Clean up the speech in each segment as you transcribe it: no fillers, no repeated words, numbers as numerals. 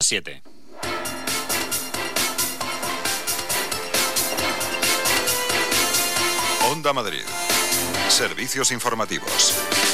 7. Onda Madrid. Servicios informativos.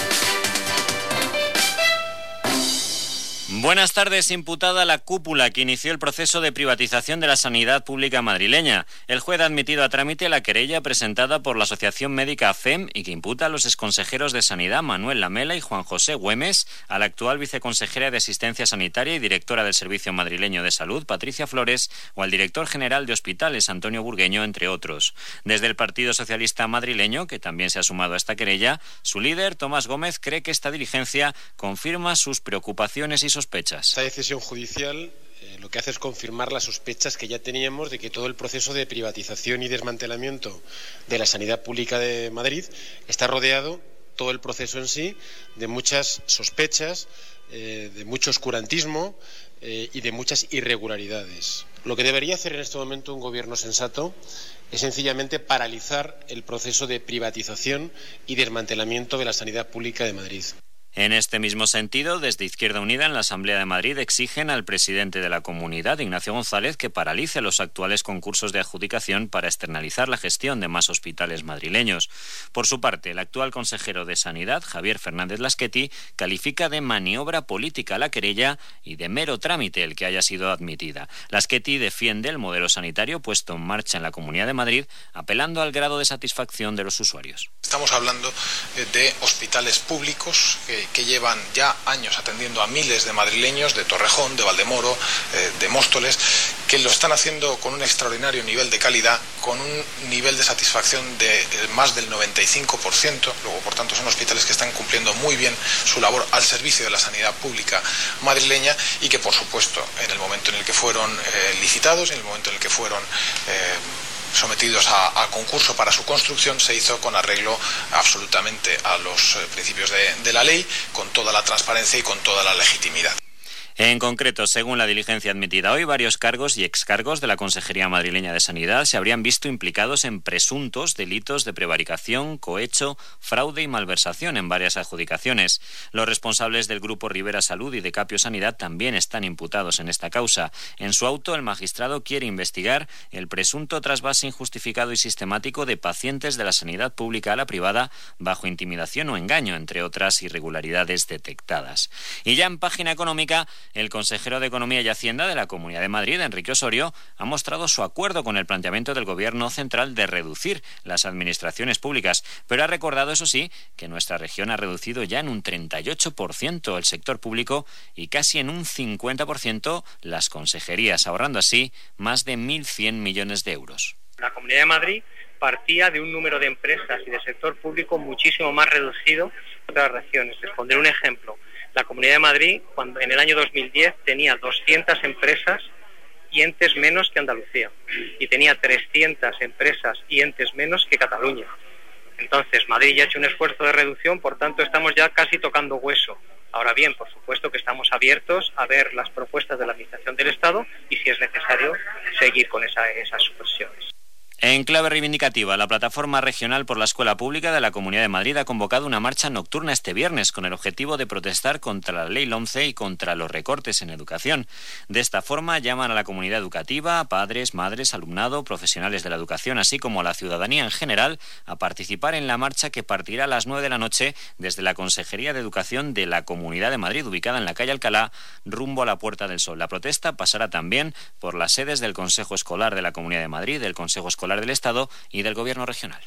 Buenas tardes. Imputada la cúpula que inició el proceso de privatización de la sanidad pública madrileña. El juez ha admitido a trámite la querella presentada por la Asociación Médica AFEM y que imputa a los exconsejeros de Sanidad Manuel Lamela y Juan José Güemes, a la actual viceconsejera de Asistencia Sanitaria y directora del Servicio Madrileño de Salud, Patricia Flores, o al director general de Hospitales, Antonio Burgueño, entre otros. Desde el Partido Socialista madrileño, que también se ha sumado a esta querella, su líder, Tomás Gómez, cree que esta diligencia confirma sus preocupaciones y sospechas. Esta decisión judicial lo que hace es confirmar las sospechas que ya teníamos de que todo el proceso de privatización y desmantelamiento de la sanidad pública de Madrid está rodeado, todo el proceso en sí, de muchas sospechas, de mucho oscurantismo y de muchas irregularidades. Lo que debería hacer en este momento un gobierno sensato es sencillamente paralizar el proceso de privatización y desmantelamiento de la sanidad pública de Madrid. En este mismo sentido, desde Izquierda Unida en la Asamblea de Madrid exigen al presidente de la comunidad, Ignacio González, que paralice los actuales concursos de adjudicación para externalizar la gestión de más hospitales madrileños. Por su parte, el actual consejero de Sanidad, Javier Fernández Lasqueti, califica de maniobra política la querella y de mero trámite el que haya sido admitida. Lasqueti defiende el modelo sanitario puesto en marcha en la Comunidad de Madrid, apelando al grado de satisfacción de los usuarios. Estamos hablando de hospitales públicos que llevan ya años atendiendo a miles de madrileños de Torrejón, de Valdemoro, de Móstoles, que lo están haciendo con un extraordinario nivel de calidad, con un nivel de satisfacción de más del 95%. Luego, por tanto, son hospitales que están cumpliendo muy bien su labor al servicio de la sanidad pública madrileña y que, por supuesto, en el momento en el que fueron licitados, en el momento en el que fueron sometidos a concurso para su construcción, se hizo con arreglo absolutamente a los principios de la ley, con toda la transparencia y con toda la legitimidad. En concreto, según la diligencia admitida hoy, varios cargos y excargos de la Consejería Madrileña de Sanidad se habrían visto implicados en presuntos delitos de prevaricación, cohecho, fraude y malversación en varias adjudicaciones. Los responsables del Grupo Rivera Salud y de Capio Sanidad también están imputados en esta causa. En su auto, el magistrado quiere investigar el presunto trasvase injustificado y sistemático de pacientes de la sanidad pública a la privada bajo intimidación o engaño, entre otras irregularidades detectadas. Y ya en página económica, el consejero de Economía y Hacienda de la Comunidad de Madrid, Enrique Osorio, ha mostrado su acuerdo con el planteamiento del Gobierno central de reducir las administraciones públicas, pero ha recordado, eso sí, que nuestra región ha reducido ya en un 38% el sector público y casi en un 50% las consejerías, ahorrando así más de 1.100 millones de euros. La Comunidad de Madrid partía de un número de empresas y de sector público muchísimo más reducido que otras regiones. Les pondré un ejemplo. La Comunidad de Madrid, cuando en el año 2010, tenía 200 empresas y entes menos que Andalucía. Y tenía 300 empresas y entes menos que Cataluña. Entonces, Madrid ya ha hecho un esfuerzo de reducción, por tanto, estamos ya casi tocando hueso. Ahora bien, por supuesto que estamos abiertos a ver las propuestas de la Administración del Estado y, si es necesario, seguir con esas supresiones. En clave reivindicativa, la Plataforma Regional por la Escuela Pública de la Comunidad de Madrid ha convocado una marcha nocturna este viernes con el objetivo de protestar contra la Ley LOMCE y contra los recortes en educación. De esta forma, llaman a la comunidad educativa, a padres, madres, alumnado, profesionales de la educación, así como a la ciudadanía en general, a participar en la marcha que partirá a las 9 de la noche desde la Consejería de Educación de la Comunidad de Madrid, ubicada en la calle Alcalá, rumbo a la Puerta del Sol. La protesta pasará también por las sedes del Consejo Escolar de la Comunidad de Madrid, del Consejo Escolar del Estado y del Gobierno regional.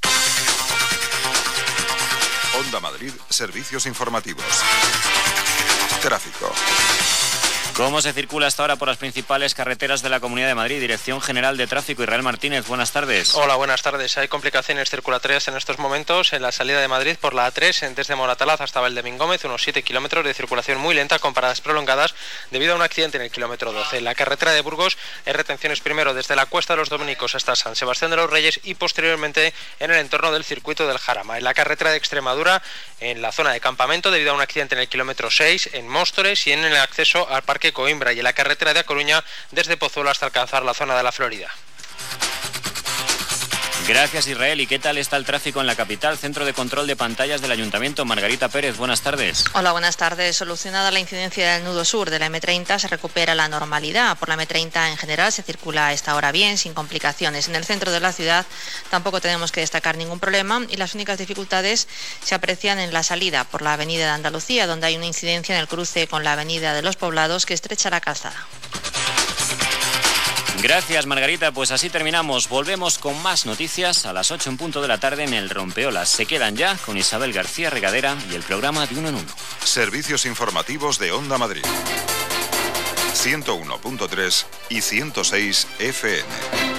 Onda Madrid, servicios informativos. Tráfico. ¿Cómo se circula hasta ahora por las principales carreteras de la Comunidad de Madrid? Dirección General de Tráfico, Israel Martínez, buenas tardes. Hola, buenas tardes. Hay complicaciones circulatorias en estos momentos en la salida de Madrid por la A3, desde Moratalaz hasta Valdevín-Gómez, unos 7 kilómetros de circulación muy lenta con paradas prolongadas debido a un accidente en el kilómetro 12. En la carretera de Burgos hay retenciones primero desde la Cuesta de los Dominicos hasta San Sebastián de los Reyes y posteriormente en el entorno del circuito del Jarama. En la carretera de Extremadura, en la zona de Campamento, debido a un accidente en el kilómetro 6, en Móstoles y en el acceso al Parque Coimbra, y en la carretera de A Coruña desde Pozuelo hasta alcanzar la zona de la Florida. Gracias, Israel. ¿Y qué tal está el tráfico en la capital? Centro de control de pantallas del Ayuntamiento. Margarita Pérez, buenas tardes. Hola, buenas tardes. Solucionada la incidencia del nudo sur de la M30, se recupera la normalidad. Por la M30 en general se circula a esta hora bien, sin complicaciones. En el centro de la ciudad tampoco tenemos que destacar ningún problema y las únicas dificultades se aprecian en la salida por la avenida de Andalucía, donde hay una incidencia en el cruce con la avenida de los Poblados que estrecha la calzada. Gracias, Margarita. Pues así terminamos. Volvemos con más noticias a las 8 en punto de la tarde en el Rompeolas. Se quedan ya con Isabel García Regadera y el programa de Uno en Uno. Servicios informativos de Onda Madrid. 101.3 y 106 FM.